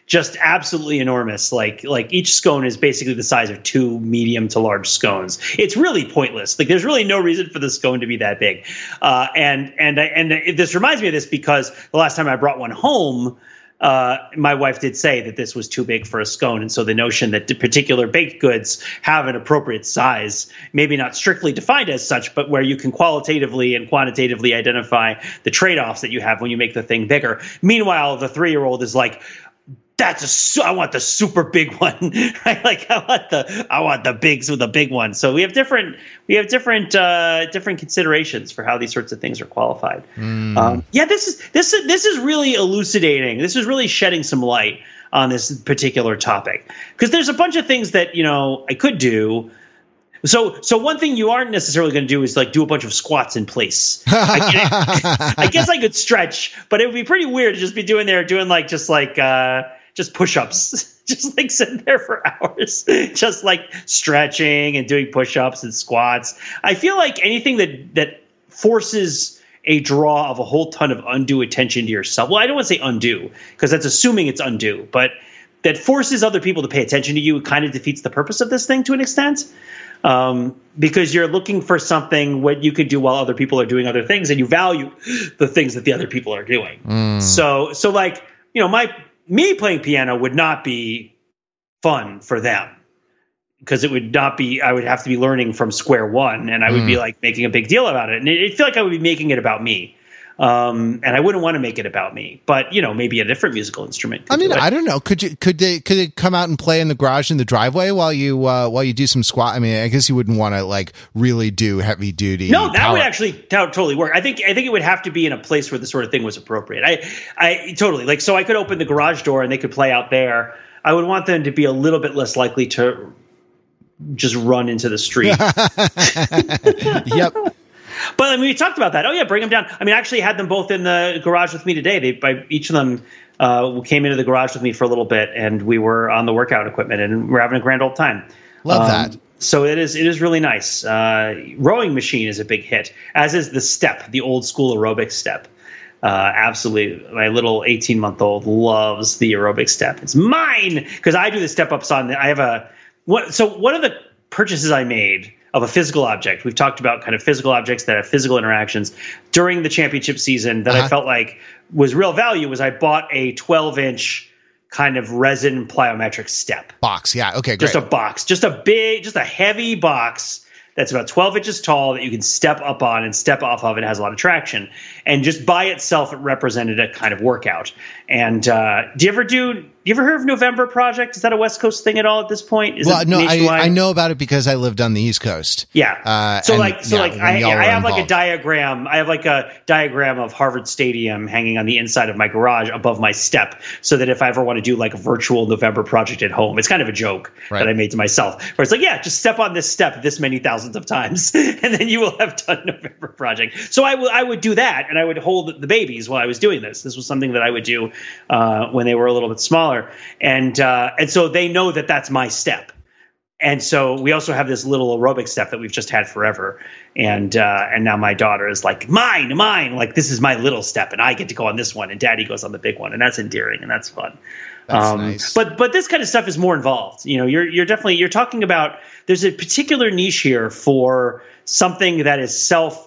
just absolutely enormous. Like each scone is basically the size of 2 medium to large scones. It's really pointless. Like there's really no reason for the scone to be that big. And this reminds me of this because the last time I brought one home, my wife did say that this was too big for a scone. And so the notion that particular baked goods have an appropriate size, maybe not strictly defined as such, but where you can qualitatively and quantitatively identify the trade-offs that you have when you make the thing bigger. Meanwhile, the 3-year-old is like, I want the super big one, right? Like I want the bigs with the big one. So we have different considerations for how these sorts of things are qualified. This is really elucidating. This is really shedding some light on this particular topic, because there's a bunch of things that, I could do. So one thing you aren't necessarily going to do is like do a bunch of squats in place. I guess I could stretch, but it would be pretty weird to just be doing just push-ups, just like sitting there for hours, just like stretching and doing push-ups and squats. I feel like anything that forces a draw of a whole ton of undue attention to yourself. Well, I don't want to say undue because that's assuming it's undue, but that forces other people to pay attention to you kind of defeats the purpose of this thing to an extent. Because you're looking for something what you could do while other people are doing other things, and you value the things that the other people are doing. So like, me playing piano would not be fun for them, because it would not be, I would have to be learning from square one, and I would be like making a big deal about it. And I feel like I would be making it about me. And I wouldn't want to make it about me, but maybe a different musical instrument. I mean, I don't know. Could they come out and play in the garage in the driveway while you do some squat? I mean, I guess you wouldn't want to like really do heavy duty. No, that would actually totally work. I think it would have to be in a place where the sort of thing was appropriate. I totally like, so I could open the garage door and they could play out there. I would want them to be a little bit less likely to just run into the street. Yep. But I mean, we talked about that. Oh yeah, bring them down. I mean, I actually had them both in the garage with me today. Each of them came into the garage with me for a little bit, and we were on the workout equipment, and we're having a grand old time. Love that. So it is really nice. Rowing machine is a big hit, as is the step, the old school aerobic step. Absolutely, my little 18-month-old loves the aerobic step. It's mine because I do the step ups on. I have So one of the purchases I made of a physical object. We've talked about kind of physical objects that have physical interactions during the championship season that I felt like was real value was I bought a 12-inch kind of resin plyometric step. Box. Yeah. Okay, great. Just a box, just a heavy box that's about 12 inches tall that you can step up on and step off of. It has a lot of traction. And just by itself, it represented a kind of workout. And do you ever heard of November Project? Is that a West Coast thing at all at this point? I know about it because I lived on the East Coast. Yeah. I have like a diagram. I have like a diagram of Harvard Stadium hanging on the inside of my garage above my step, so that if I ever want to do like a virtual November Project at home, it's kind of a joke that I made to myself, where it's like, yeah, just step on this step this many thousands of times, and then you will have done November Project. So I would do that, and I would hold the babies while I was doing this. This was something that I would do when they were a little bit smaller. And so they know that that's my step. And so we also have this little aerobic step that we've just had forever. And now my daughter is like, mine, like this is my little step, and I get to go on this one, and daddy goes on the big one. And that's endearing, and that's fun. That's nice. But this kind of stuff is more involved. You're talking about, there's a particular niche here for something that is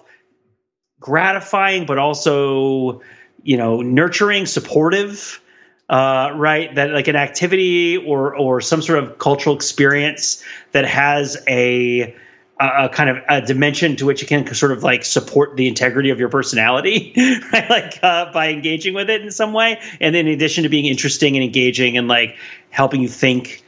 self-gratifying, but also, nurturing, supportive. Right, that like an activity or some sort of cultural experience that has a kind of a dimension to which it can sort of like support the integrity of your personality, right? Like by engaging with it in some way, and then in addition to being interesting and engaging and like helping you think,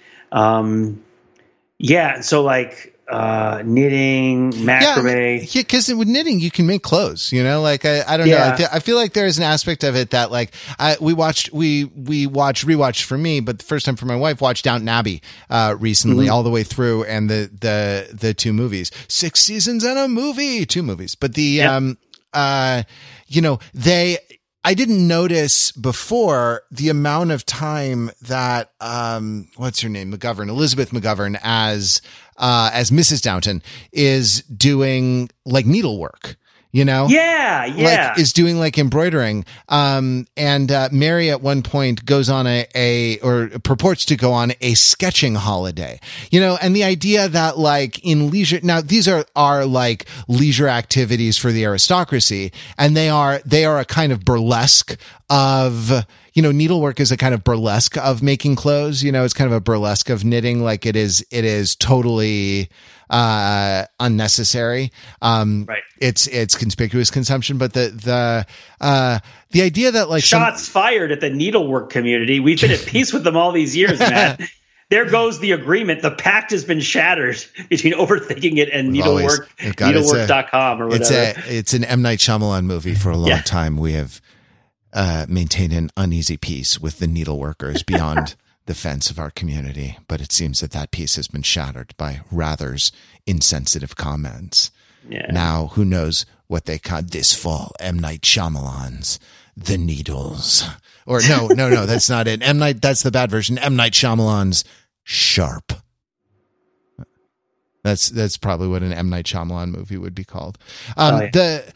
so like knitting, macrame. Yeah, because with knitting you can make clothes. I don't know. I feel like there is an aspect of it that like we rewatched for me, but the first time for my wife watched Downton Abbey recently, all the way through, and the 2 movies, 6 seasons and a movie, 2 movies. But I didn't notice before the amount of time that what's her name, Elizabeth McGovern as Mrs. Downton is doing like needlework. Yeah. Like is doing like embroidering. And Mary at one point goes on or purports to go on a sketching holiday, and the idea that like in leisure, now these are like leisure activities for the aristocracy, and they are a kind of burlesque of, needlework is a kind of burlesque of making clothes. It's kind of a burlesque of knitting. Like it is totally unnecessary. Right. It's conspicuous consumption, but the idea that like shots fired at the needlework community. We've been at peace with them all these years, Matt. There goes the agreement. The pact has been shattered between Overthinking It and needlework.com or whatever. It's an M. Night Shyamalan movie. For a long time, we have maintained an uneasy peace with the needleworkers beyond the fence of our community, but it seems that peace has been shattered by Rather's insensitive comments. Yeah. Now, who knows what they call this fall? M. Night Shyamalan's The Needles. Or no, that's not it. M. Night, that's the bad version. M. Night Shyamalan's Sharp. That's probably what an M. Night Shyamalan movie would be called. Okay,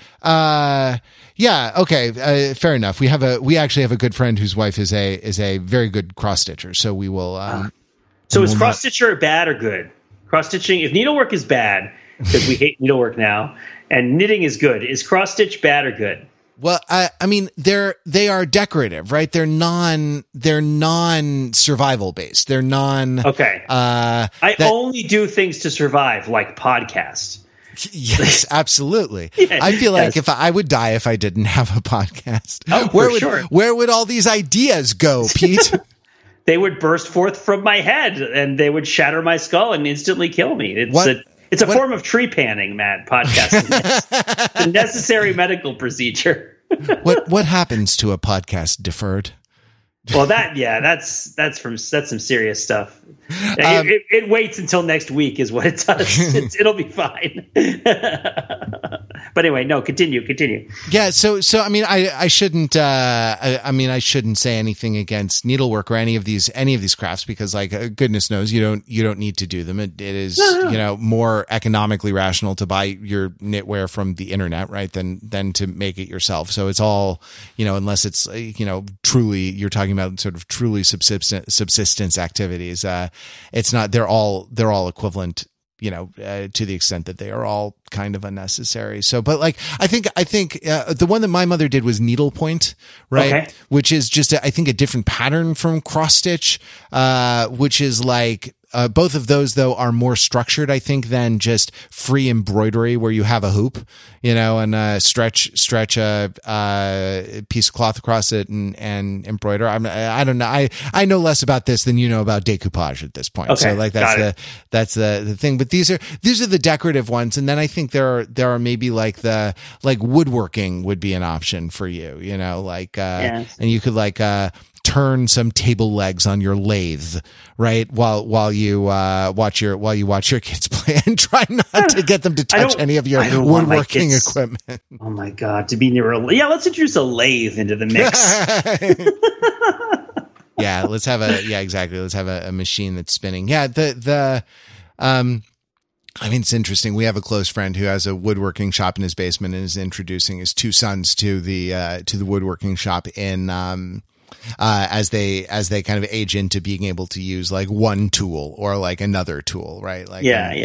fair enough. We actually have a good friend whose wife is a very good cross stitcher. So we will. So is cross stitcher bad or good? Cross stitching, if needlework is bad, because we hate needlework now, and knitting is good, is cross stitch bad or good? Well, I mean, they are decorative, right? They're non survival based. They're non. Okay. I only do things to survive, like podcasts. Yes, absolutely. Yeah, I feel like if I would die if I didn't have a podcast. Oh, where would all these ideas go, Pete? They would burst forth from my head and they would shatter my skull and instantly kill me. It's a form of tree panning, Matt. Podcasting. It's a necessary medical procedure. What happens to a podcast deferred? Well, that's some serious stuff. It waits until next week is what it does. It'll be fine. But anyway, no, continue. Yeah. So I mean, I shouldn't say anything against needlework or any of these crafts because, like, goodness knows you don't need to do them. It is more economically rational to buy your knitwear from the internet, right, than to make it yourself. So it's all, unless it's truly you're talking about sort of truly subsistence activities. It's not. They're all equivalent. To the extent that they are all kind of unnecessary. So, but like, I think the one that my mother did was needlepoint, right? Okay. Which is just, I think, a different pattern from cross stitch, which is like, both of those though are more structured, I think, than just free embroidery where you have a hoop, and stretch a piece of cloth across it and embroider. I don't know. I know less about this than you know about decoupage at this point. Okay, so like that's the thing. But these are the decorative ones, and then I think there are maybe like woodworking would be an option for you. And you could turn some table legs on your lathe, right? While you watch your kids play and try not to get them to touch any of your woodworking equipment. Oh my God, to be near let's introduce a lathe into the mix. Yeah, let's have a machine that's spinning. Yeah, I mean, it's interesting. We have a close friend who has a woodworking shop in his basement and is introducing his two sons to the woodworking shop in as they kind of age into being able to use like one tool or like another tool, right? Like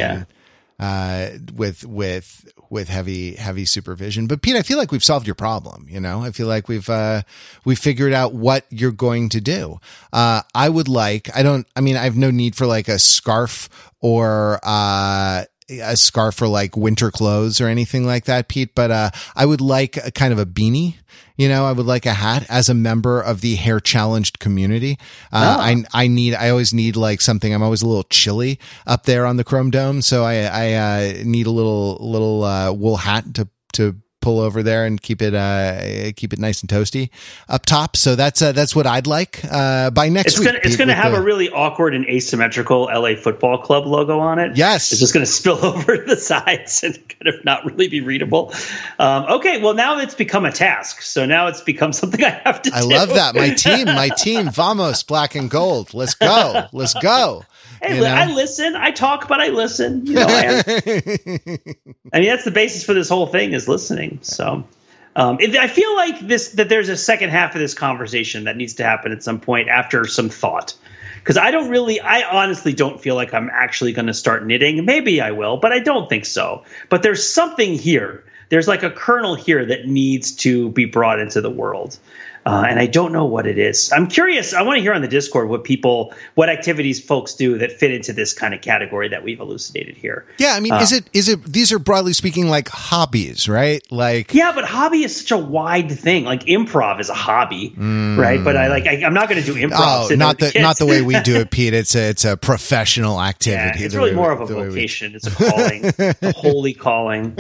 with heavy supervision. But Pete, I feel like we've solved your problem. I feel like we've figured out what you're going to do. I have no need for like a scarf or for like winter clothes or anything like that, Pete. But I would like a kind of a beanie. I would like a hat as a member of the hair challenged community. I always need like something. I'm always a little chilly up there on the Chrome Dome. So I need a little wool hat to pull over there and keep it nice and toasty up top. So that's what I'd like by next week. It's going to have a really awkward and asymmetrical LA Football Club logo on it. Yes, it's just going to spill over to the sides and kind of not really be readable. Okay, well now it's become a task. So now it's become something I have to do. I love that. My team, vamos, black and gold. Let's go. Hey, I listen. I talk, but I listen. I mean, that's the basis for this whole thing is listening. thing. So I feel like that there's a second half of this conversation that needs to happen at some point after some thought. Because I honestly don't feel like I'm actually going to start knitting. Maybe I will, but I don't think so. But there's something here. There's like a kernel here that needs to be brought into the world. And I don't know what it is. I'm curious. I want to hear on the Discord what activities folks do that fit into this kind of category that we've elucidated here. Yeah, I mean, is it these are broadly speaking like hobbies, right? Like, yeah, but hobby is such a wide thing. Like improv is a hobby, right? But I'm not going to do improv. Oh, not the way we do it, Pete. It's a professional activity. Yeah, it's really more of a vocation. It's a calling, a holy calling.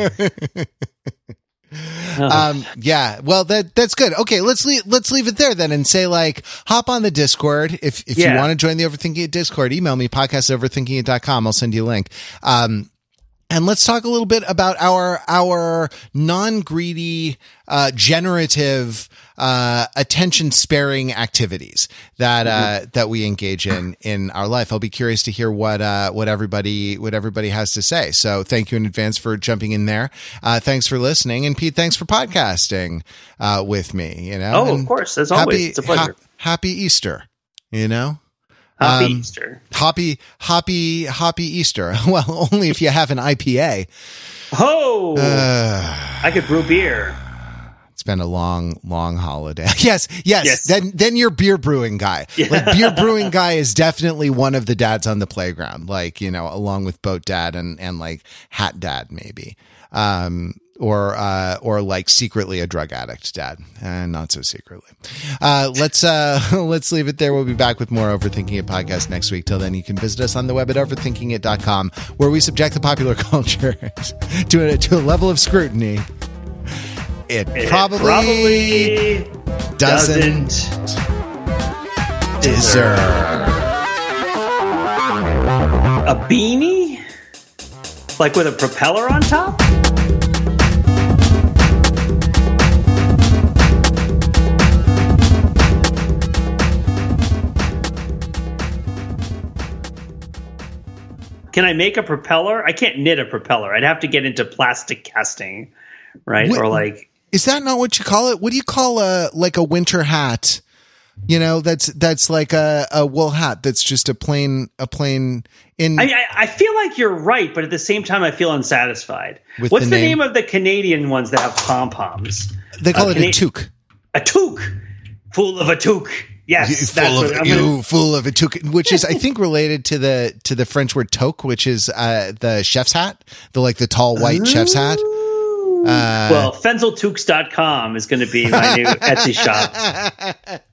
Yeah, well, that's good. Okay, let's leave it there then and say, like, hop on the Discord. If you want to join the Overthinking It Discord, email me, podcast@overthinkingit.com. I'll send you a link. And let's talk a little bit about our non-greedy, generative, attention-sparing activities that we engage in our life. I'll be curious to hear what everybody has to say. So thank you in advance for jumping in there. Thanks for listening, and Pete, thanks for podcasting with me. Oh, of course, as always, it's a pleasure. Happy Easter. Happy Easter. Happy Easter. Well, only if you have an IPA. Oh, I could brew beer. It's been a long holiday. Yes. Then you're beer brewing guy. Yeah. Like beer brewing guy is definitely one of the dads on the playground. Like, along with boat dad and like hat dad maybe. Or like secretly a drug addict dad, and not so secretly. Let's leave it there. We'll be back with more Overthinking It podcast next week. Till then, you can visit us on the web at overthinkingit.com, where we subject the popular culture to a level of scrutiny it probably doesn't deserve. A beanie? Like with a propeller on top? Can I make a propeller? I can't knit a propeller. I'd have to get into plastic casting, right? What, or like, is that not what you call it? What do you call a winter hat? That's like a wool hat. That's just a plain in. I feel like you're right, but at the same time, I feel unsatisfied. What's the name of the Canadian ones that have pom poms? They call it a toque. A toque. Fool of a toque. Yes, fool of a toque, which is I think related to the French word toque, which is the chef's hat, the tall white chef's hat. Well, fenzeltoques.com is going to be my new Etsy shop.